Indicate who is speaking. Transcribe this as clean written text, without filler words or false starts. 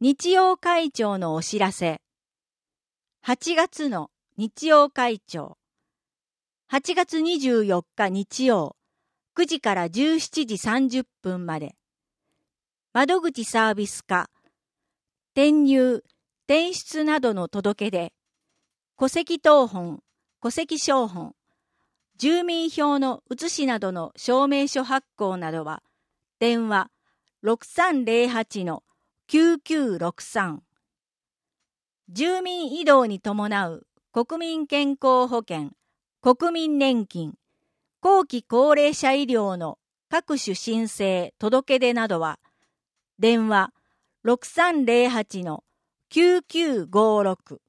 Speaker 1: 日曜会長のお知らせ。8月の日曜会長。8月24日日曜、9時から17時30分まで。窓口サービス課、転入、転出などの届け出、戸籍謄本、戸籍抄本、住民票の写しなどの証明書発行などは、電話6308-9963。住民移動に伴う国民健康保険、国民年金、後期高齢者医療の各種申請、届け出などは、電話6308-9956